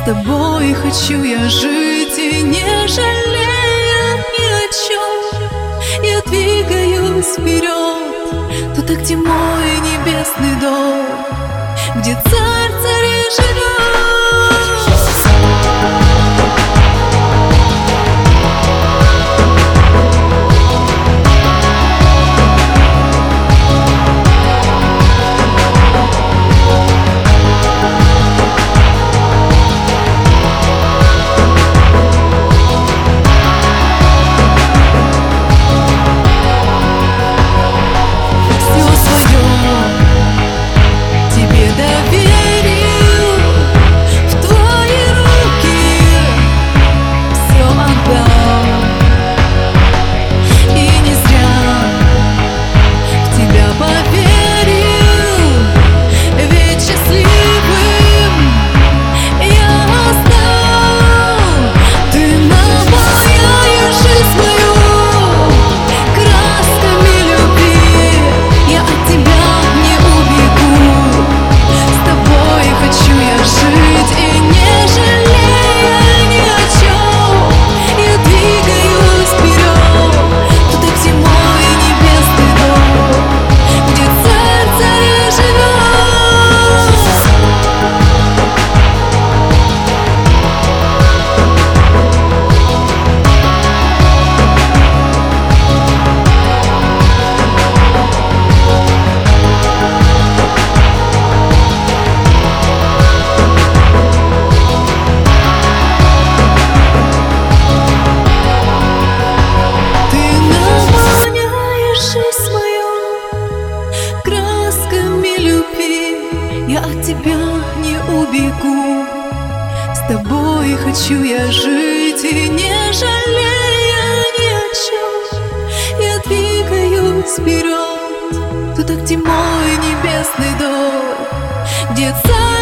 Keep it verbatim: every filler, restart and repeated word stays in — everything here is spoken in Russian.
С тобой хочу я жить и не жалея ни о чем. Я двигаюсь вперед туда, где мой небесный дом, где царь царей живет. Я от тебя не убегу, с тобой хочу я жить и не жалея ни о чем. Я двигаюсь вперед туда, где мой небесный дом, где царь.